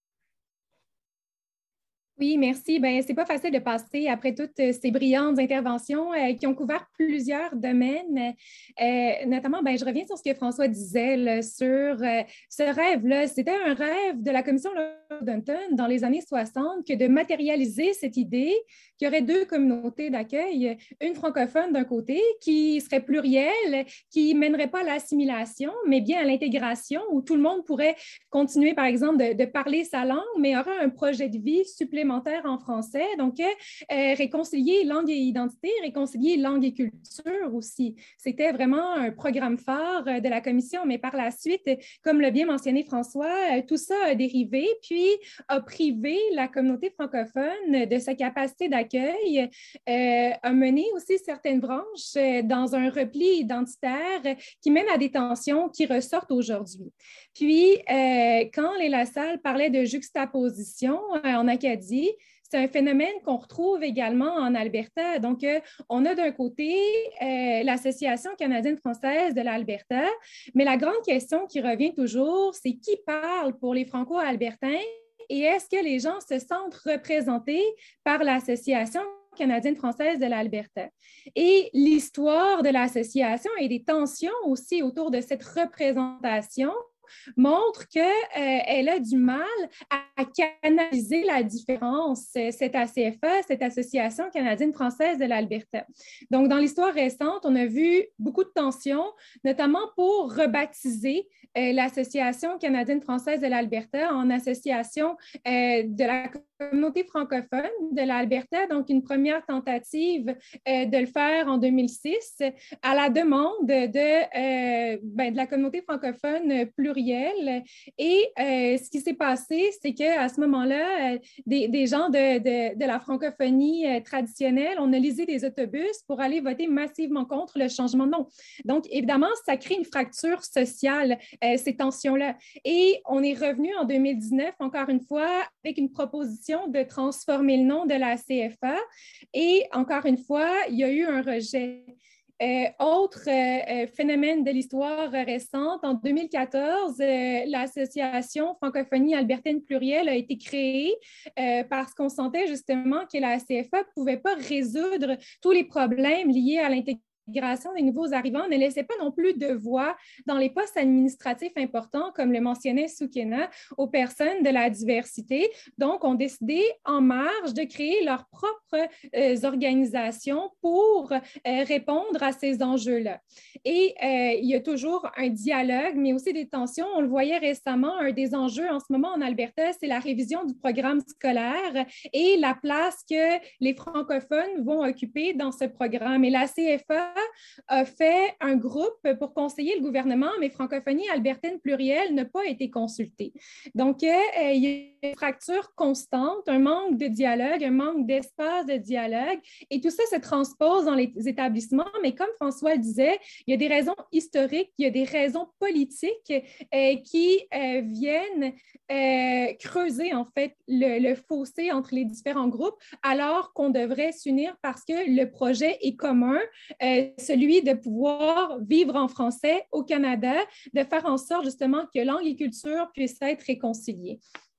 Oui, merci. Bien, c'est pas facile de passer après toutes ces brillantes interventions qui ont couvert plusieurs domaines. Notamment, bien, je reviens sur ce que François disait là, sur ce rêve-là. C'était un rêve de la commission Lord-Dunton dans les années 60 que de matérialiser cette idée qu'il y aurait deux communautés d'accueil, une francophone d'un côté qui serait plurielle, qui ne mènerait pas à l'assimilation, mais bien à l'intégration, où tout le monde pourrait continuer, par exemple, de parler sa langue, mais aurait un projet de vie supplémentaire supplémentaire en français. Donc, réconcilier langue et identité, réconcilier langue et culture aussi. C'était vraiment un programme phare de la commission, mais par la suite, comme l'a bien mentionné François, tout ça a dérivé, puis a privé la communauté francophone de sa capacité d'accueil, a mené aussi certaines branches dans un repli identitaire qui mène à des tensions qui ressortent aujourd'hui. Puis, quand les Lassalle parlait de juxtaposition en Acadie, c'est un phénomène qu'on retrouve également en Alberta. Donc, on a d'un côté l'Association canadienne-française de l'Alberta, mais la grande question qui revient toujours, c'est qui parle pour les Franco-albertains et est-ce que les gens se sentent représentés par l'Association canadienne-française de l'Alberta. Et l'histoire de l'association et des tensions aussi autour de cette représentation montre qu'elle a du mal à canaliser la différence, cette ACFA, cette Association canadienne-française de l'Alberta. Donc, dans l'histoire récente, on a vu beaucoup de tensions, notamment pour rebaptiser l'Association canadienne-française de l'Alberta en association de la communauté francophone de l'Alberta, donc une première tentative de le faire en 2006 à la demande de la communauté francophone plurielle. Et ce qui s'est passé, c'est qu'à ce moment-là, des gens de la francophonie traditionnelle, on a lisé des autobus pour aller voter massivement contre le changement de nom. Donc, évidemment, ça crée une fracture sociale, ces tensions-là. Et on est revenu en 2019, encore une fois, avec une proposition de transformer le nom de la CFA. Et encore une fois, il y a eu un rejet. Autre phénomène de l'histoire récente, en 2014, l'Association francophonie albertaine plurielle a été créée parce qu'on sentait justement que la CFA ne pouvait pas résoudre tous les problèmes liés à l'intégration des nouveaux arrivants, ne laissait pas non plus de voix dans les postes administratifs importants, comme le mentionnait Soukena, aux personnes de la diversité. Donc, ont décidé en marge de créer leurs propres organisations pour répondre à ces enjeux-là. Et il y a toujours un dialogue, mais aussi des tensions. On le voyait récemment, un des enjeux en ce moment en Alberta, c'est la révision du programme scolaire et la place que les francophones vont occuper dans ce programme. Et la CFA a fait un groupe pour conseiller le gouvernement, mais francophonie albertaine plurielle n'a pas été consultée. Donc, il y a une fracture constante, un manque de dialogue, un manque d'espace de dialogue, et tout ça se transpose dans les établissements, mais comme François le disait, il y a des raisons historiques, il y a des raisons politiques qui viennent creuser, en fait, le fossé entre les différents groupes, alors qu'on devrait s'unir parce que le projet est commun, celui de pouvoir vivre en français au Canada, de faire en sorte justement que langue et culture puissent être réconciliées.